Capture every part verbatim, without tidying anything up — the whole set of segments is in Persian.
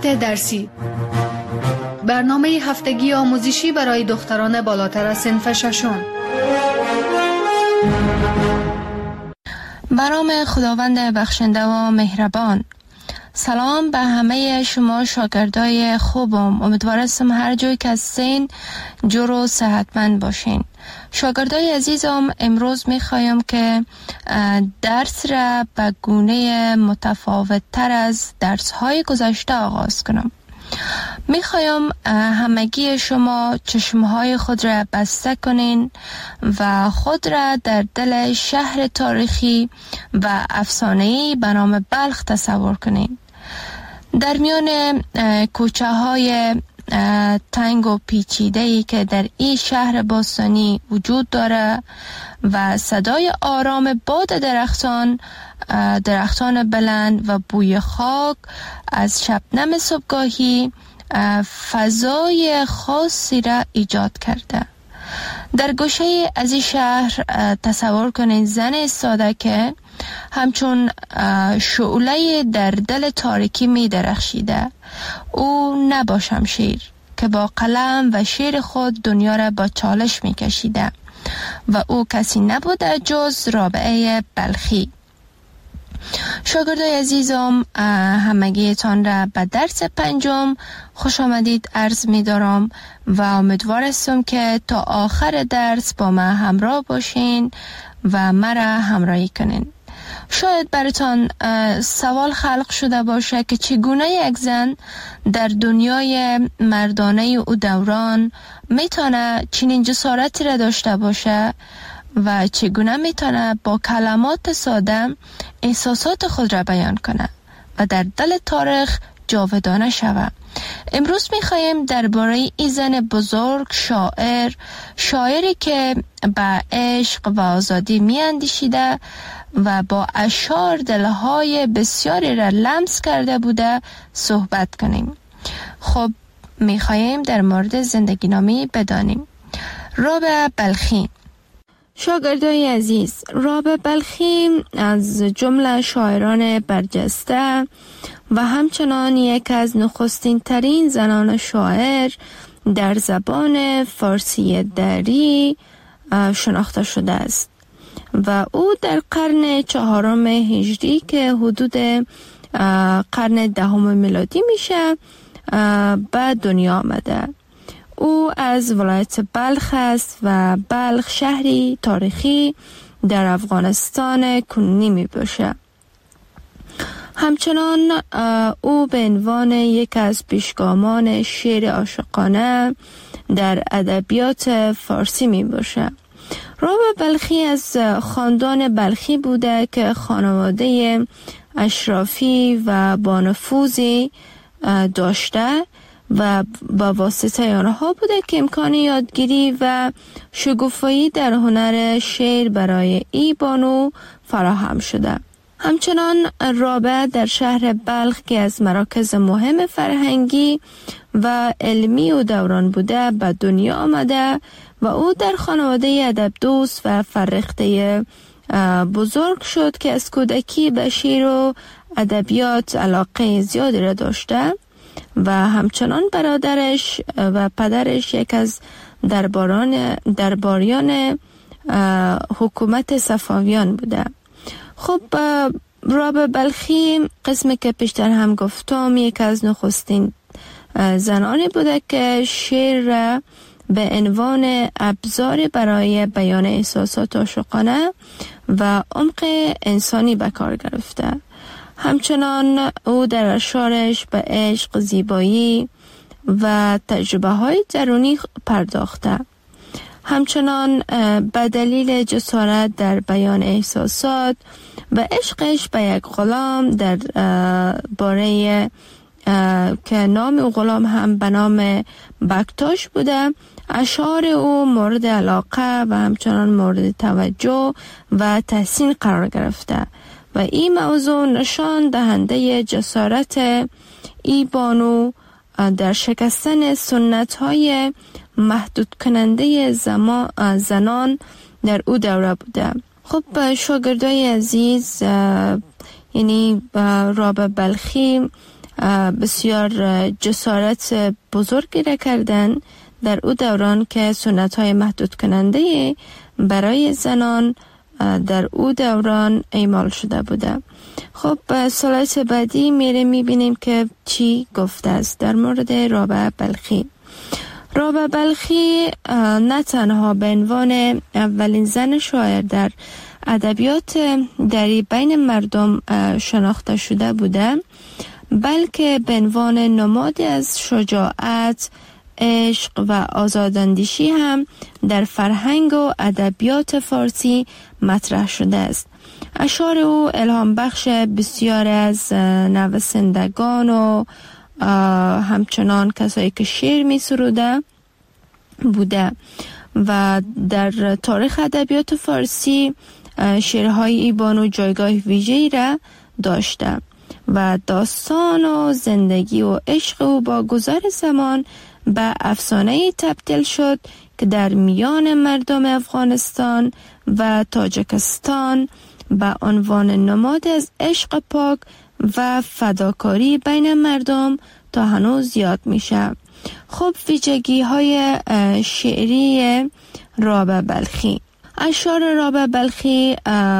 ساعت درسی، برنامه هفتگی آموزشی برای دختران بالاتر از صنف ششم. به نام خداوند بخشنده و مهربان. سلام به همه شما شاگردای خوبم. امیدوارم هر جایی که هستین جور و صحتمند باشین. شاگردای عزیزم، امروز میخوایم که درس را به گونه متفاوت تر از درس های گذشته آغاز کنم. میخوایم همگی شما چشمهای خود را بسته کنین و خود را در دل شهر تاریخی و افسانه‌ای به نام بلخ تصور کنین. در میان کوچه های تنگ و پیچیده‌ای که در این شهر باستانی وجود داره و صدای آرام باد درختان درختان بلند و بوی خاک از شبنم صبحگاهی فضای خاصی را ایجاد کرده. در گوشه از این شهر تصور کنید زن ایستاده که همچون شعله در دل تاریکی می درخشیده. او نه با شمشیر که با قلم و شعر خود دنیا را با چالش می کشیده و او کسی نبوده جز رابعه بلخی. شاگردای عزیزم، همگیتان را به درس پنجم خوش آمدید عرض می دارم و امیدوار هستم که تا آخر درس با من همراه باشین و مرا همراهی کنین. شاید براتان سوال خلق شده باشه که چگونه یک زن در دنیای مردانه او دوران میتونه چنین جسارتی را داشته باشه و چگونه میتونه با کلمات ساده احساسات خود را بیان کنه و در دل تاریخ جاودانه شوه. امروز میخوایم درباره این زن بزرگ، شاعر شاعری که به عشق و آزادی میاندیشیده و با اشعار دلهای بسیاری را لمس کرده بوده صحبت کنیم. خب میخوایم در مورد زندگی نامی بدانیم. رابعه بلخی. شاگردای عزیز، رابعه بلخی از جمله شاعران برجسته و همچنان یک از نخستین ترین زنان شاعر در زبان فارسی دری شناخته شده است و او در قرن چهارم هجری که حدود قرن دهم میلادی میشه به دنیا آمده. او از ولایت بلخ است و بلخ شهری تاریخی در افغانستان کنونی می باشه. همچنان او به عنوان یک از پیشگامان شعر عاشقانه در ادبیات فارسی می باشه. رابعه بلخی از خاندان بلخی بوده که خانواده اشرافی و با نفوذی داشته و با واسطه آنها بوده که امکان یادگیری و شگوفایی در هنر شعر برای ای بانو فراهم شده. همچنان رابعه در شهر بلخ که از مراکز مهم فرهنگی و علمی و دوران بوده به دنیا آمده و او در خانواده ادب دوست و فرهیخته بزرگ شد که از کودکی به شعر و ادبیات علاقه زیادی را داشته و همچنان برادرش و پدرش یک از درباران درباریان حکومت صفویان بوده. خب رابعه بلخی قسمی که پیشتر هم گفتم یک از نخستین زنانی بوده که شعر را به عنوان ابزار برای بیان احساسات عاشقانه و عمق انسانی به کار گرفته. همچنان او در اشعارش به عشق، زیبایی و تجربه های درونی پرداخته. همچنان به دلیل جسارت در بیان احساسات و عشقش به یک غلام در باره که نام او غلام هم به نام بکتاش بوده، اشعار او مورد علاقه و همچنان مورد توجه و تحسین قرار گرفته و این موضوع نشان دهنده جسارت ای بانو در شکستن سنت های محدود کننده زنان در او دوره بوده. خب شاگردای عزیز، یعنی رابعه بلخی بسیار جسارت بزرگی را کردن در او دوران که سنت های محدود کننده برای زنان در او دوران اعمال شده بوده. خب سلایت بعدی میره میبینیم که چی گفته است در مورد رابعه بلخی. رابعه بلخی نه تنها به عنوان اولین زن شاعر در ادبیات دری بین مردم شناخته شده بوده، بلکه به عنوان نمادی از شجاعت، عشق و آزاداندیشی هم در فرهنگ و ادبیات فارسی مطرح شده است. اشعار او الهام بخش بسیار از نویسندگان و همچنان کسایی که شعر می سروده بوده و در تاریخ ادبیات فارسی شعرهای ای بانو جایگاه ویژه‌ای را داشته و داستان و زندگی و عشق او با گذر زمان به افسانه‌ای تبدیل شد که در میان مردم افغانستان و تاجیکستان به عنوان نماد از عشق پاک و فداکاری بین مردم تا هنوز یاد میشه. خب ویژگی های شعری رابعه بلخی. اشعار رابعه بلخی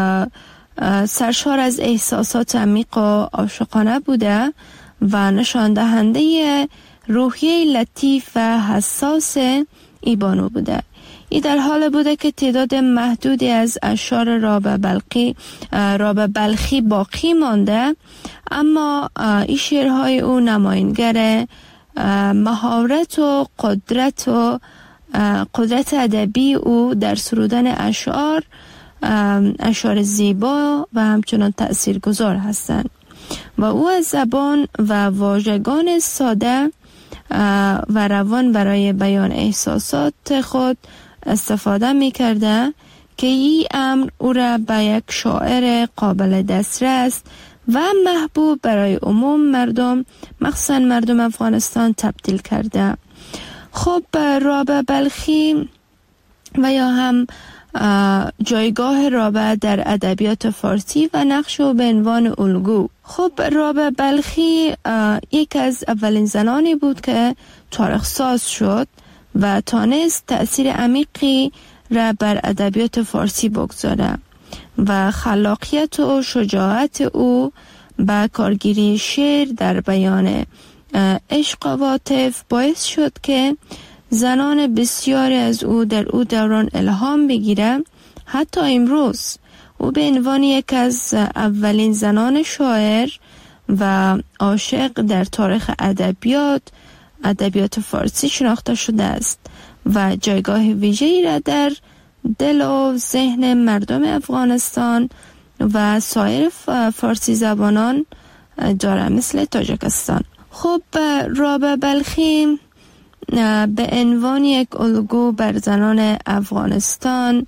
سرشار از احساسات عمیق و عاشقانه بوده و نشان دهنده روحیه لطیف و حساس ای بانو بوده. ای در حال بوده که تعداد محدودی از اشعار رابعه بلخی رابعه بلخی باقی مانده، اما این شعرهای او نمایانگر مهارت و قدرت و قدرت ادبی او در سرودن اشعار اشعار زیبا و همچنان تأثیرگذار هستند و او از زبان و واژگان ساده و روان برای بیان احساسات خود استفاده می کرده که این امر او را به یک شاعر قابل دسترس و محبوب برای عموم مردم، مخصوصا مردم افغانستان، تبدیل کرده. خب رابعه بلخی و یا هم جایگاه رابعه در ادبیات فارسی و نقش او به عنوان الگو. خب رابعه بلخی یک از اولین زنانی بود که تاریخ ساز شد و تانست تأثیر عمیقی را بر ادبیات فارسی بگذاره و خلاقیت و شجاعت او با کارگیری شعر در بیان عشق و عاطفه باعث شد که زنان بسیاری از او در او دوران الهام بگیره. حتی امروز او به عنوان یک از اولین زنان شاعر و عاشق در تاریخ ادبیات ادبیات فارسی شناخته شده است و جایگاه ویژه‌ای را در دل و ذهن مردم افغانستان و سایر فارسی زبانان داره، مثل تاجیکستان. خب رابعه بلخی به عنوان یک الگو بر زنان افغانستان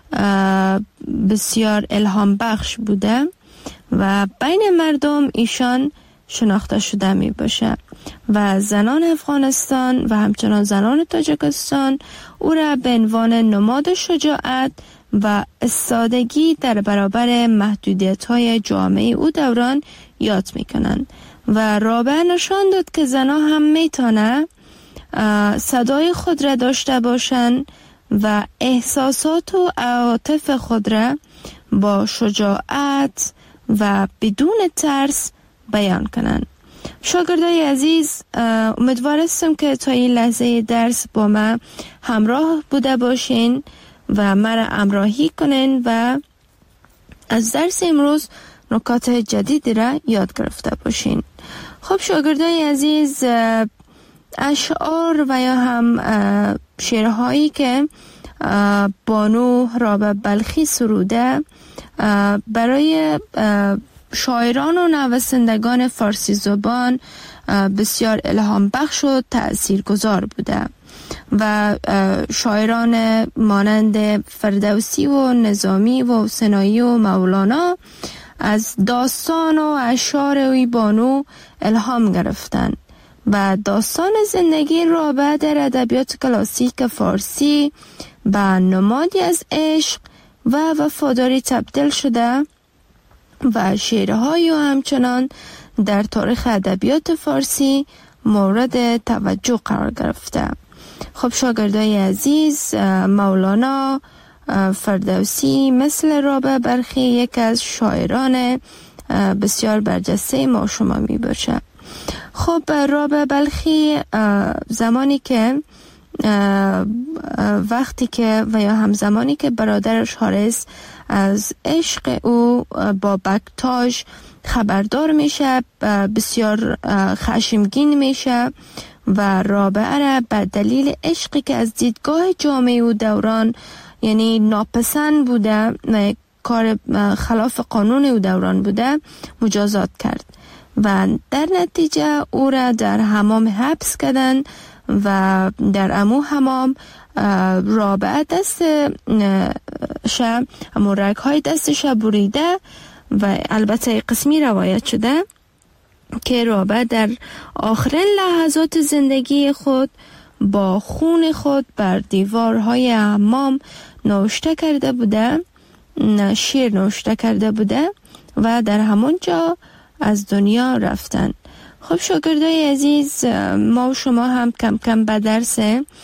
بسیار الهام بخش بوده و بین مردم ایشان شناخته شده می باشه و زنان افغانستان و همچنان زنان تاجیکستان او را به عنوان نماد شجاعت و استادگی در برابر محدودیت‌های جامعه او دوران یاد می‌کنند و رابعه نشان داد که زنان هم میتونه صدای خود را داشته باشند و احساسات و عواطف خود را با شجاعت و بدون ترس بیان کنند. شاگردای عزیز، امیدوار هستم که تا این لحظه درس با من همراه بوده باشین و مرا همراهی کنین و از درس امروز نکات جدیدی را یاد گرفته باشین. خب شاگردای عزیز، اشعار و یا هم شعرهایی که بانو رابعه بلخی سروده برای شاعران و نویسندگان فارسی زبان بسیار الهام بخش و تأثیر گذار بوده و شاعران مانند فردوسی و نظامی و سنایی و مولانا از داستان و اشعار وی بانو الهام گرفتن و داستان زندگی رابعه در ادبیات کلاسیک فارسی به نمادی از عشق و وفاداری تبدیل شده و شعرهای و همچنان در تاریخ ادبیات فارسی مورد توجه قرار گرفته. خب شاگردای عزیز، مولانا فردوسی مثل رابعه بلخی یک از شاعران بسیار برجسته ما شما می باشه. خب رابعه بلخی زمانی که وقتی که و یا همزمانی که برادرش حارث از عشق او با بکتاژ خبردار میشه، بسیار خشمگین میشه و رابعه را به دلیل عشقی که از دیدگاه جامعه و دوران یعنی ناپسند بوده، کار خلاف قانون او دوران بوده، مجازات کرد و در نتیجه او را در حمام حبس کردن و در امو حمام رابعه دست شه مرگ های دستش بریده و البته قسمی روایت شده که رابعه در آخرین لحظات زندگی خود با خون خود بر دیوارهای حمام نوشته کرده بوده، شعر نوشته کرده بوده و در همون جا از دنیا رفتن. خب شاگردای عزیز، ما و شما هم کم کم به درس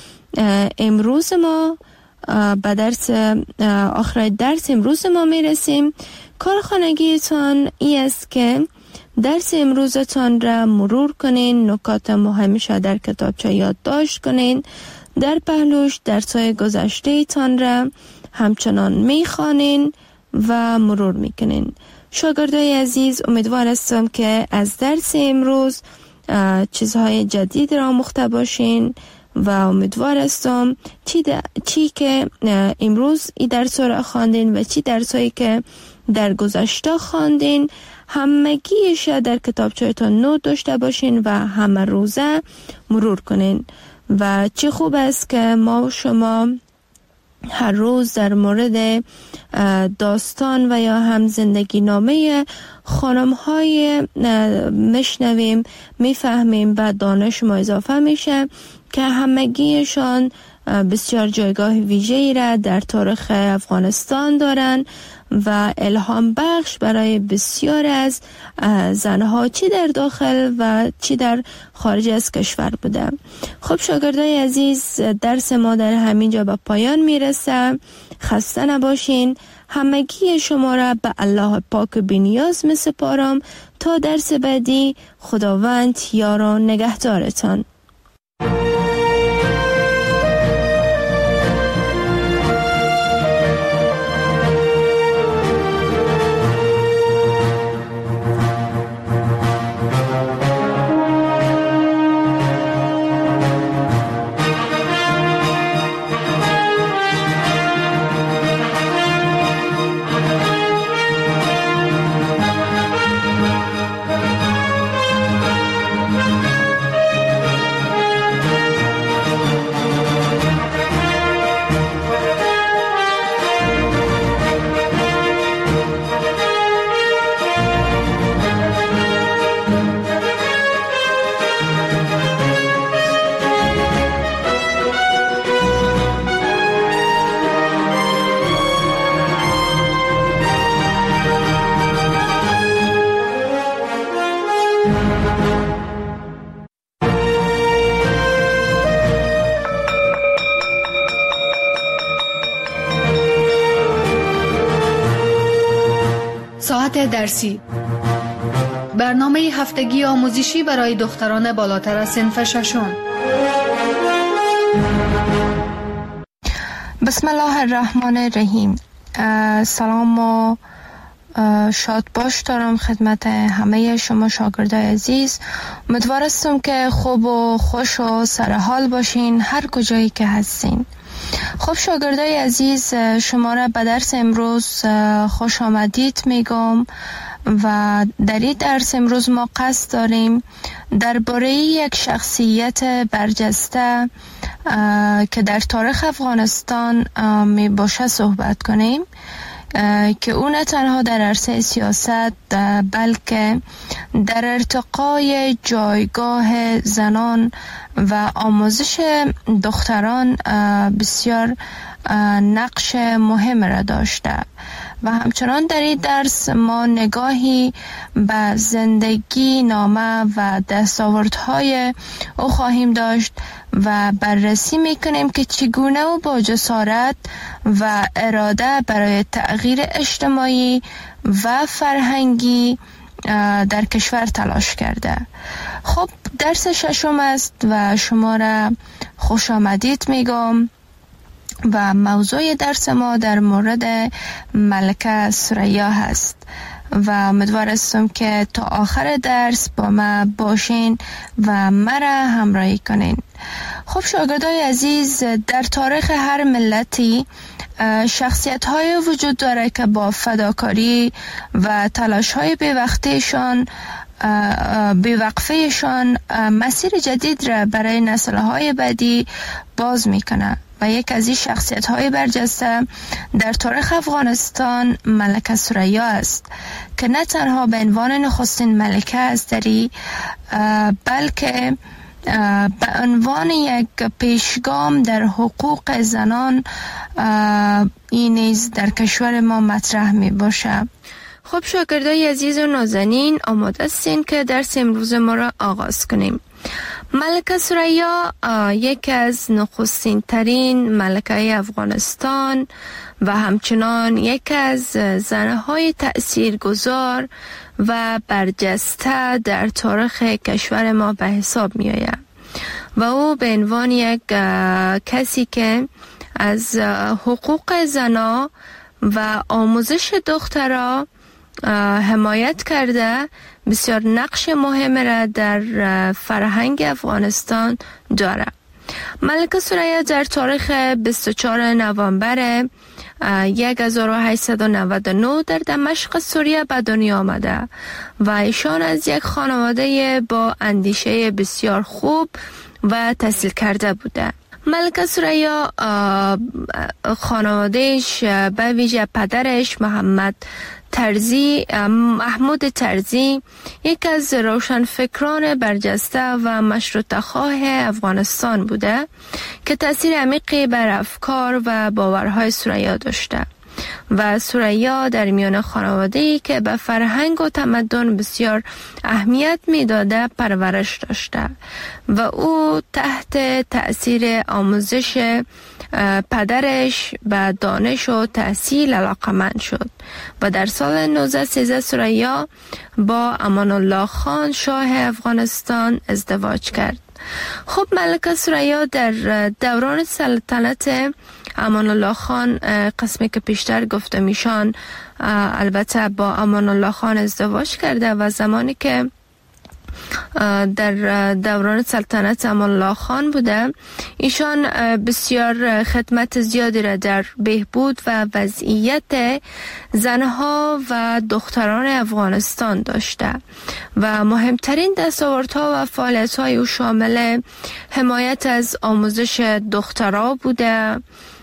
امروز ما به درس آخر درس امروز ما میرسیم. کار خانگیتان ای است که درس امروزتان را مرور کنین، نکات مهمش در کتابچه یادداشت کنین، در پهلوش درس‌های گذشته تان را همچنان میخوانین و مرور میکنین. شاگردای عزیز، امیدوار هستم که از درس امروز چیزهای جدید را آموخته باشین و امیدوار هستم چی, چی که امروز این درس را خواندین و چی درسایی که در گذشته خواندین همگیش در کتابچه‌تان نوت داشته باشین و همه روزه مرور کنین. و چه خوب است که ما و شما هر روز در مورد داستان و یا هم زندگی نامه خانم های مشنویم، میفهمیم و دانش ما اضافه میشه که همگیشان بسیار جایگاه ویژه‌ای را در تاریخ افغانستان دارن و الهام بخش برای بسیار از زنها چی در داخل و چی در خارج از کشور بوده. خب شاگردای عزیز، درس ما در همین جا به پایان میرسه. خسته نباشین. همگی شما را به الله پاک بی‌نیاز میسپارم تا درس بعدی. خداوند یار و نگهدارتان. ساعت درسی، برنامه هفتگی آموزشی برای دختران بالاتر از صنف ششم. بسم الله الرحمن الرحیم. سلام و شاد باش دارم خدمت همه شما شاگردای عزیز. امیدوار هستم که خوب و خوش و سرحال باشین هر کجایی که هستین. خب شاگردای عزیز، شما را به درس امروز خوش آمدید میگم و در این درس امروز ما قصد داریم درباره یک شخصیت برجسته که در تاریخ افغانستان می باشه صحبت کنیم که اون نه تنها در عرصه سیاست بلکه در ارتقای جایگاه زنان و آموزش دختران بسیار نقش مهم را داشته و همچنان در این درس ما نگاهی به زندگی نامه و دستاوردهای او خواهیم داشت و بررسی میکنیم که چگونه او با جسارت و اراده برای تغییر اجتماعی و فرهنگی در کشور تلاش کرده. خب درس ششم است و شما را خوش آمدید میگم و موضوع درس ما در مورد ملکه ثریا هست و امیدوار هستم که تا آخر درس با ما باشین و مرا همراهی کنین. خب شاگردای عزیز، در تاریخ هر ملتی شخصیت های وجود داره که با فداکاری و تلاش های بیوقفهشان بیوقفهشان مسیر جدید را برای نسل های بعدی باز میکنه و یک از این شخصیت های برجسته در تاریخ افغانستان ملکه ثریا است که نه تنها به عنوان نخستین ملکه استری بلکه به عنوان یک پیشگام در حقوق زنان این نیز در کشور ما مطرح می باشه. خب شاگردای عزیز و نازنین، آماده هستین که درس امروز ما را آغاز کنیم. ملکه ثریا یکی از نخستین ترین ملکه افغانستان و همچنان یکی از زنهای تأثیرگذار و برجسته در تاریخ کشور ما به حساب می آید و او به عنوان یک کسی که از حقوق زنا و آموزش دخترها حمایت کرده بسیار نقش مهم را در فرهنگ افغانستان داره. ملکه ثریا در تاریخ بیست و چهارم نوامبر هزار و هشتصد و نود و نه در دمشق سوریه به دنیا آمده و ایشان از یک خانواده با اندیشه بسیار خوب و تحصیل کرده بوده. ملکه ثریا خانوادهش به ویژه پدرش محمد ترزی محمود ترزی یک از روشنفکران برجسته و مشروطه خواه افغانستان بوده که تأثیر عمیقی بر افکار و باورهای ثریا داشته و ثریا در میان خانواده‌ای که به فرهنگ و تمدن بسیار اهمیت میداده پرورش داشته و او تحت تأثیر آموزش پدرش به دانش و تحصیل علاقمند شد و در سال نوزده و سیزده ثریا با امان الله خان شاه افغانستان ازدواج کرد. خب ملکه ثریا در دوران سلطنت امان الله خان، قسمی که پیشتر گفته میشان البته با امان الله خان ازدواج کرده و زمانی که در دوران سلطنت امان الله خان بوده ایشان بسیار خدمت زیادی را در بهبود و وضعیت زنها و دختران افغانستان داشته و مهمترین دستاوردها و فعالیت‌های او شامل حمایت از آموزش دخترها بوده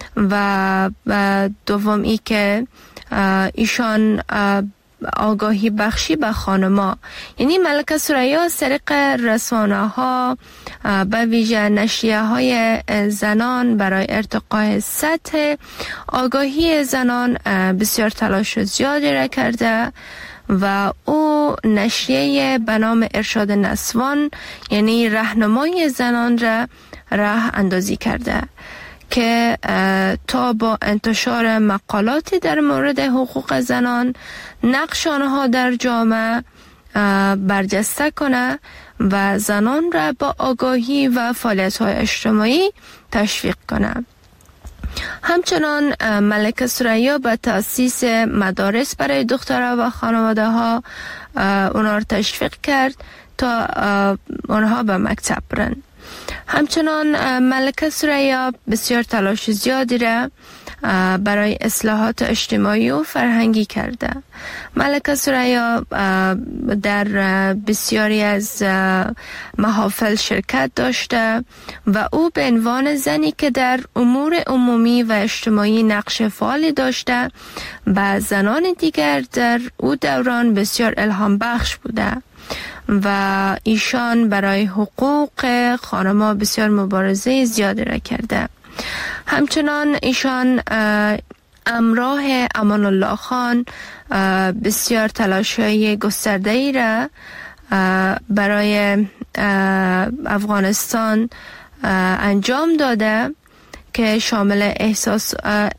و دوم ای که ایشان آگاهی بخشی به خانما، یعنی ملکه ثریا از طریق رسانه ها به ویژه نشریه های زنان برای ارتقای سطح آگاهی زنان بسیار تلاش زیادی را کرده و او نشریه به نام ارشاد نسوان یعنی راهنمای زنان را راه اندازی کرده که تا با انتشار مقالاتی در مورد حقوق زنان نقش آنها در جامعه برجسته کنه و زنان را با آگاهی و فعالیت‌های اجتماعی تشویق کنه. همچنان ملکه ثریا به تأسیس مدارس برای دخترها و خانواده ها اونها را تشویق کرد تا اونها به مکتب برن. همچنان ملکه ثریا بسیار تلاش زیادی را برای اصلاحات اجتماعی و فرهنگی کرده. ملکه ثریا در بسیاری از محافل شرکت داشته و او به عنوان زنی که در امور عمومی و اجتماعی نقش فعالی داشته و زنان دیگر در او دوران بسیار الهام بخش بوده و ایشان برای حقوق خانم‌ها بسیار مبارزه زیادی را کرده. همچنان ایشان همراه امان الله خان بسیار تلاش‌های گسترده‌ای را برای افغانستان انجام داده که شامل احساس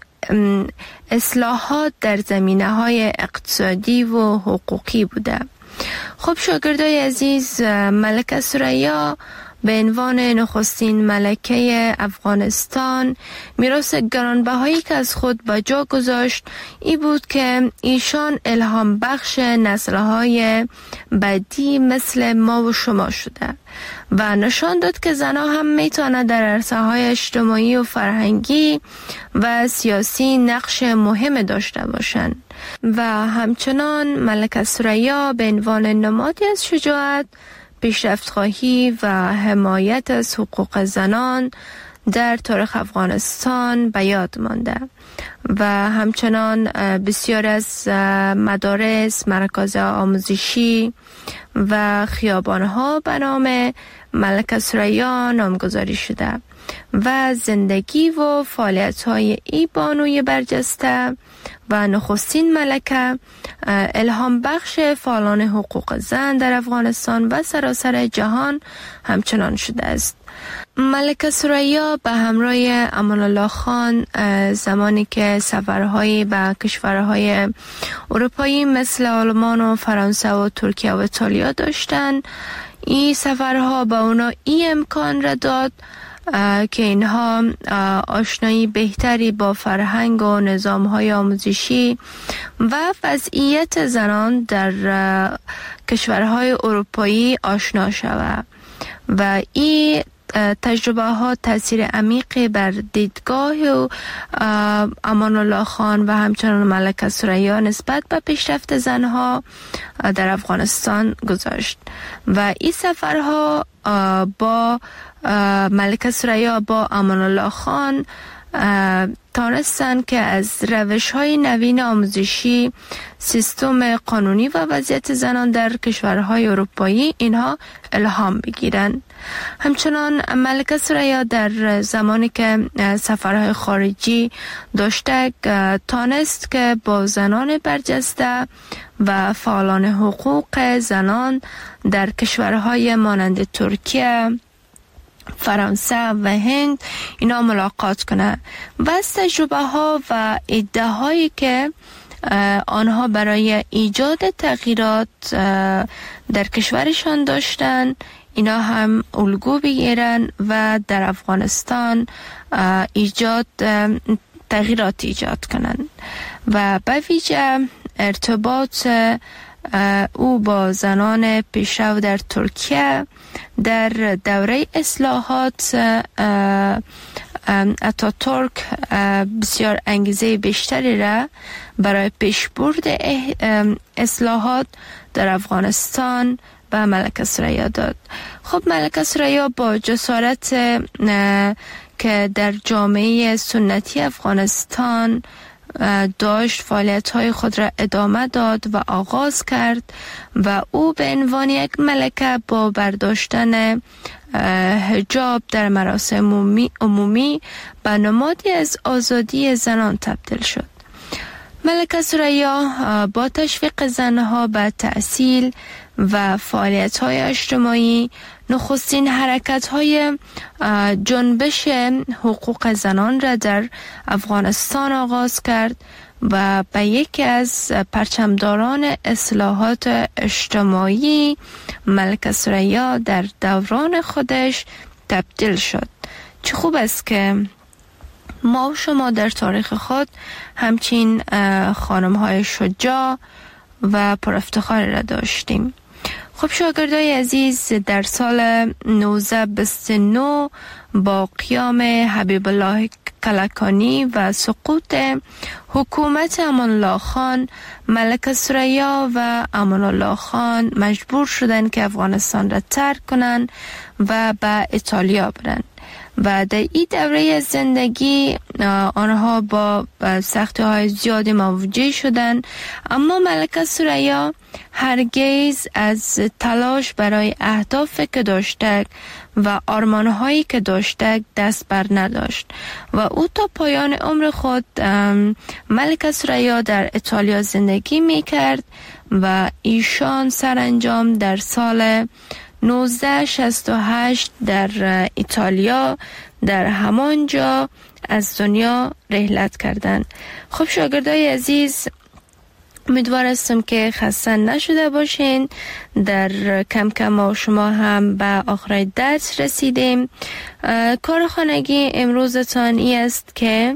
اصلاحات در زمینه‌های اقتصادی و حقوقی بوده. خب شاگردای عزیز، ملکه ثریا به عنوان نخستین ملکه افغانستان میراث گرانبهایی که از خود به جا گذاشت ای بود که ایشان الهام بخش نسل‌های بعدی مثل ما و شما شده و نشان داد که زنها هم میتونه در عرصه‌های اجتماعی و فرهنگی و سیاسی نقش مهم داشته باشند و همچنان ملکه ثریا به عنوان نمادی از شجاعت، پیشرفت‌خواهی و حمایت از حقوق زنان در تاریخ افغانستان به یاد مانده و همچنان بسیار از مدارس، مراکز آموزشی و خیابان‌ها به نام ملکه ثریا نامگذاری شده و زندگی و فعالیت‌های ای بانوی برجسته و نخستین ملکه الهام بخش فعالان حقوق زن در افغانستان و سراسر جهان همچنان شده است. ملکه ثریا به همراه امان الله خان زمانی که سفرهایی به کشورهای اروپایی مثل آلمان و فرانسه و ترکیه و ایتالیا داشتند، این سفرها به اونا ای امکان را داد که اینها آشنایی بهتری با فرهنگ و نظام‌های آموزشی و وضعیت زنان در کشورهای اروپایی آشنا شود و این تجربه ها تاثیر عمیقی بر دیدگاه و امان الله خان و همچنان ملکه ثریا نسبت به پیشرفت زنها در افغانستان گذاشت و این سفرها با ملکه ثریا با امان الله خان تانستن که از روش‌های نوین آموزشی، سیستم قانونی و وضعیت زنان در کشورهای اروپایی اینها الهام بگیرن. همچنان ملکه ثریا در زمانی که سفرهای خارجی داشته تانست که با زنان برجسته و فعالان حقوق زنان در کشورهای مانند ترکیه، فرانسه و هند اینا ملاقات کنه و از تجربه ها و ایده هایی که آنها برای ایجاد تغییرات در کشورشان داشتن اینا هم الگو بگیرن و در افغانستان ایجاد تغییرات ایجاد کنن و به ویژه ارتباط او با زنان پیشرو در ترکیه در دوره اصلاحات اتاتورک بسیار انگیزه بیشتری را برای پیشبرد اصلاحات در افغانستان به ملکه ثریا داد. خب ملکه ثریا با جسارت که در جامعه سنتی افغانستان داشت فعالیت‌های خود را ادامه داد و آغاز کرد و او به عنوان یک ملکه با برداشتن حجاب در مراسم عمومی, عمومی به نمادی از آزادی زنان تبدیل شد. ملکه ثریا با تشویق زنها به تحصیل و فعالیت‌های اجتماعی نخستین حرکت‌های جنبش حقوق زنان را در افغانستان آغاز کرد و به یکی از پرچمداران اصلاحات اجتماعی ملکه ثریا در دوران خودش تبدیل شد. چه خوب است که ما و شما در تاریخ خود همچین خانم‌های شجاع و پرافتخاری را داشتیم. خب شاگردای عزیز، در سال نوزده بیست و نه با قیام حبیب الله کلکانی و سقوط حکومت امان الله خان، ملکه ثریا و امان الله خان مجبور شدند که افغانستان را ترک کنند و به ایتالیا برند و در این دوره زندگی آنها با سختی های زیادی مواجه شدند، اما ملکه ثریا هرگز از تلاش برای اهدافی که داشته و آرمانهایی که داشته دست بر نداشت و او تا پایان عمر خود ملکه ثریا در ایتالیا زندگی می کرد و ایشان سرانجام در سال نوزده شصت و هشت در ایتالیا در همانجا از دنیا رحلت کردند. خب شاگردای عزیز، امیدوار هستم که خسته نشده باشین. در کم کم ما شما هم به آخر درس رسیدیم. کار خانگی امروزتان ای است که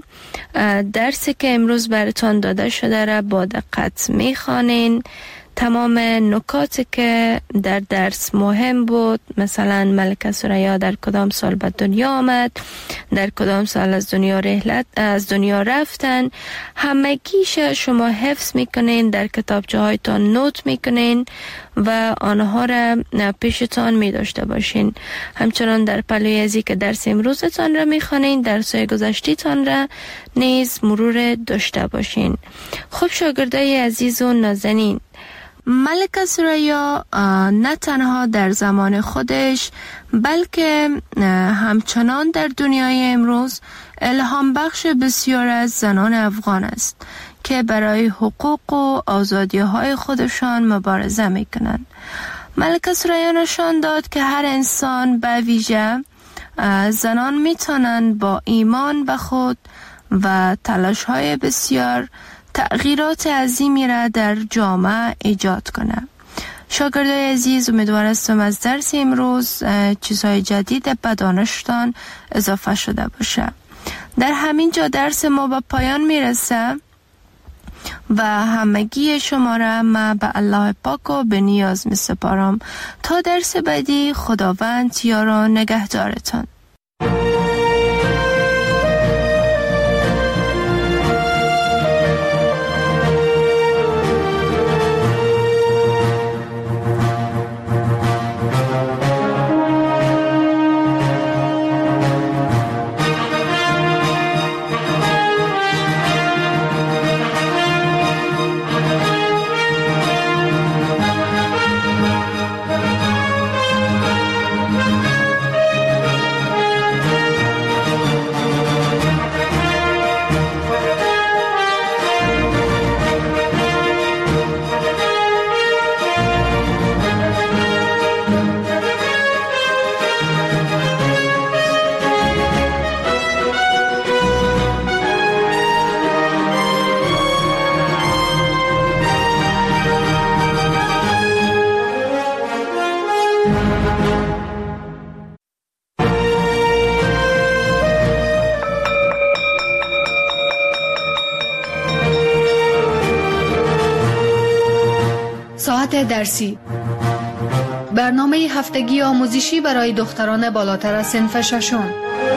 درسی که امروز براتان داده شده را با دقت میخوانین. تمام نکاتی که در درس مهم بود، مثلا ملکه ثریا در کدام سال به دنیا آمد، در کدام سال از دنیا رحلت از دنیا رفتن، همگیش شما حفظ میکنین، در کتابچه هایتان نوت میکنین و آنها را پیشتان میداشته باشین. همچنان در پلوی ازی که درس امروزتان را میخوانین، درس‌های گذشته‌تان را نیز مرور داشته باشین. خب شاگردای عزیز و نازنین، ملکه ثریا نه تنها در زمان خودش بلکه همچنان در دنیای امروز الهام بخش بسیار از زنان افغان است که برای حقوق و آزادی های خودشان مبارزه می کنند. ملکه ثریا نشان داد که هر انسان به ویژه زنان می توانند با ایمان به خود و تلاش های بسیار تغییرات عظیمی را در جامعه ایجاد کنه. شاگردای عزیز، امیدوار هستم از درس امروز چیزهای جدید به دانشتان اضافه شده باشه. در همین جا درس ما به پایان میرسه و همگی شما را من به الله پاک و به نیاز می سپارم. تا درس بعدی، خداوند یار و نگهدارتان. ساعت درسی، برنامه هفتگی آموزشی برای دختران بالاتر از صنف ششم.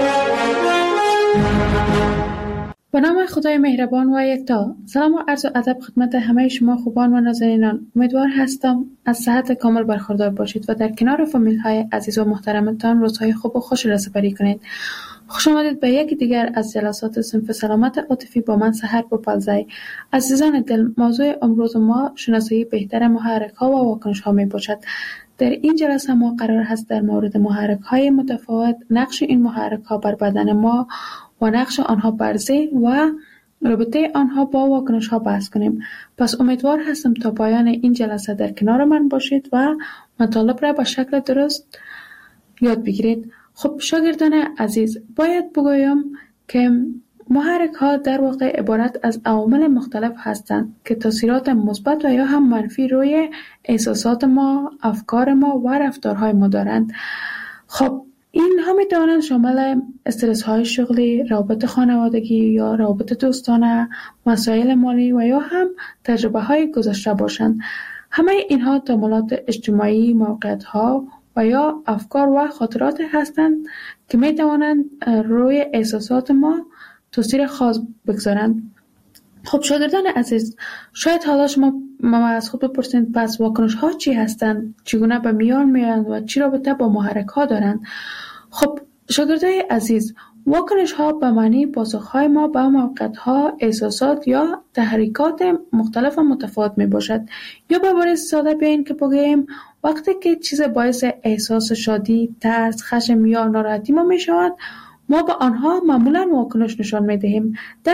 به نام خدای مهربان و یکتا. سلام و عرض و ادب خدمت همه شما خوبان و نازنینان. امیدوار هستم از صحت کامل برخوردار باشید و در کنار فامیل های عزیز و محترمتان روزهای خوب و خوش را سپری کنید. خوش آمدید به یکی دیگر از جلسات صنف سلامت عاطفی با من سحر بوپالزی. عزیزان دل، موضوع امروز ما شناسایی بهتر محرک ها و واکنش ها می باشد. در این جلسه ما قرار هست در مورد محرک های متفاوت، نقش این محرک ها بر بدن ما و نقش آنها بر ذهن و رابطه آنها با واکنش ها بحث کنیم. پس امیدوار هستم تا پایان این جلسه در کنار من باشید و مطالب را به شکل درست یاد بگیرید. خب شاگردان عزیز، باید بگویم که محرک ها در واقع عبارت از عوامل مختلف هستند که تاثیرات مثبت و یا هم منفی روی احساسات ما، افکار ما و رفتارهای ما دارند. خب اینها می توانند شامل استرس های شغلی، روابط خانوادگی یا روابط دوستانه، مسائل مالی و یا هم تجربه های گذشته باشند. همه اینها تمایلات اجتماعی، موقعیت ها و یا افکار و خاطرات هستند که می توانند روی احساسات ما تاثیر خاص بگذارند. خب شاگردان عزیز، شاید حالا شما ما از خود بپرسید پس واکنش ها چی هستند، چگونه به میان میآیند و چی رابطه با محرک ها دارند؟ خب شاگردای عزیز، واکنش ها به معنی پاسخ های ما به موقعیت ها، احساسات یا تحریکات مختلف و متفاوت می باشد. یا به عبارت ساده بیاین که بگوییم وقتی که چیز باعث احساس شادی، ترس، خشم یا ناراحتی ما می شود، ما به آنها معمولا واکنش نشان می دهیم. در